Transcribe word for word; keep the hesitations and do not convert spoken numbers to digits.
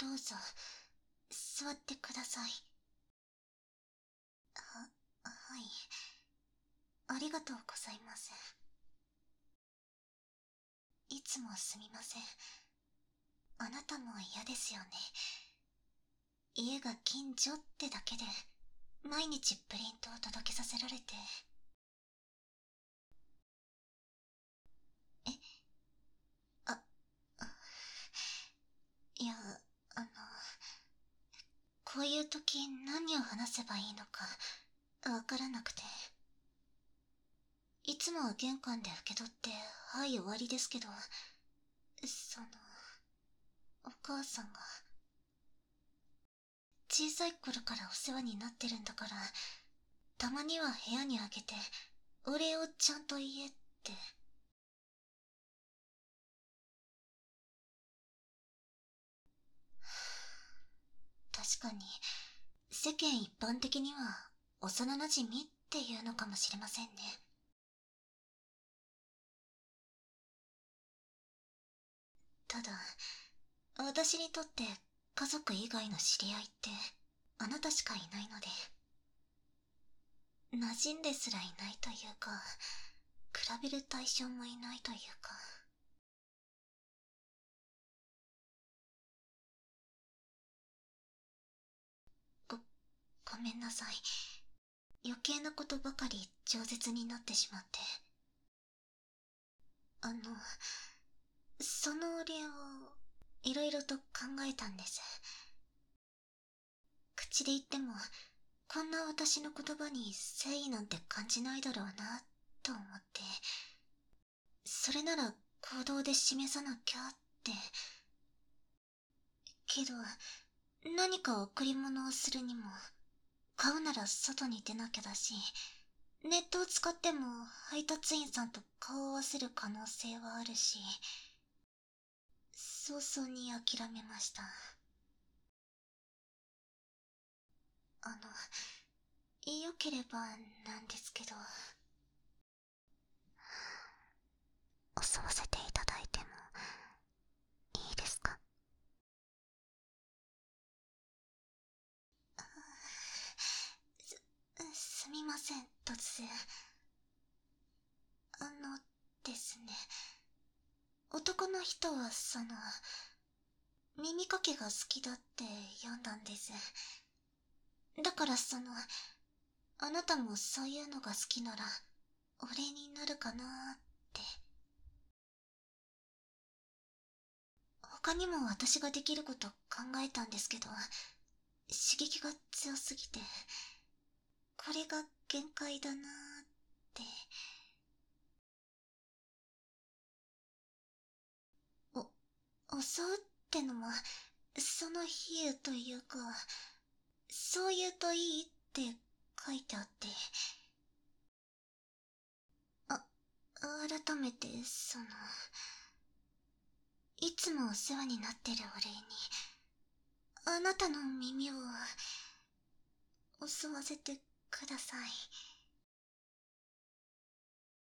どうぞ、座ってください。は、はい。ありがとうございます。いつもすみません。あなたも嫌ですよね。家が近所ってだけで、毎日プリントを届けさせられて。え、あ、あいや、あの、こういう時何を話せばいいのか、わからなくて。いつもは玄関で受け取って、はい終わりですけど、その、お母さんが、小さい頃からお世話になってるんだから、たまには部屋にあげて、お礼をちゃんと言えって。確かに、世間一般的には、幼馴染っていうのかもしれませんね。ただ、私にとって家族以外の知り合いって、あなたしかいないので、馴染んですらいないというか、比べる対象もいないというか。ご、ごめんなさい。余計なことばかり饒舌になってしまって。あの、そのお礼を、いろいろと考えたんです。口で言っても、こんな私の言葉に誠意なんて感じないだろうな、と思って。それなら行動で示さなきゃって。けど、何か贈り物をするにも、買うなら外に出なきゃだし、ネットを使っても配達員さんと顔を合わせる可能性はあるし、早々に諦めました。あの、良ければなんですけど。襲わせていただいてもいいですか？す、すみません、突然。あのですね、男の人はその、耳かけが好きだって読んだんです。だからその、あなたもそういうのが好きなら、お礼になるかなーって。他にも私ができること考えたんですけど、刺激が強すぎて、これが限界だなーって。お、襲うってのも、その比喩というか、そう言うといいって書いてあって。あ、改めて、その、いつもお世話になってるお礼に、あなたの耳を、襲わせてください。